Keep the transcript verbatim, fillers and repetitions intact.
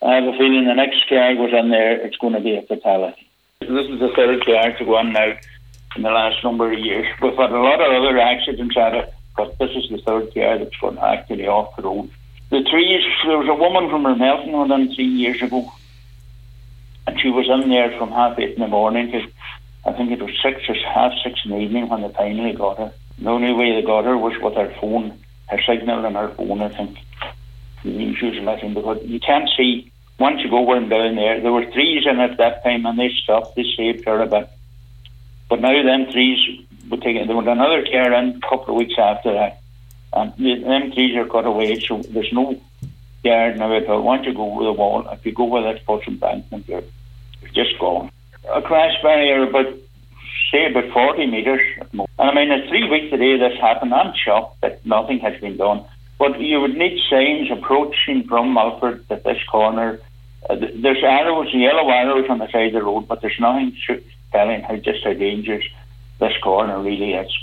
I have a feeling the next car goes in there, it's going to be a fatality. This is the third car to go on now in the last number of years. We've had a lot of other accidents at it, but this is the third car that's gone actually off the road. The trees, there was a woman from Ramelton went in three years ago, and she was in there from half eight in the morning to, I think it was six or half six in the evening when they finally got her. The only way they got her was with her phone, her signal on her phone, I think. She was missing because you can't see, once you go and down there, there were trees in it at that time and they stopped, they saved her a bit. But now them trees were taken, there was another car in a couple of weeks after that, and them trees are cut away, so there's no yard now at all. Once you go over the wall, if you go where that first embankment, you're just gone. A crash barrier about, say, about forty metres. And I mean, it's three weeks today this happened. I'm shocked that nothing has been done. But you would need signs approaching from Mulford at this corner. Uh, there's arrows, yellow arrows on the side of the road, but there's nothing telling how just how dangerous this corner really is.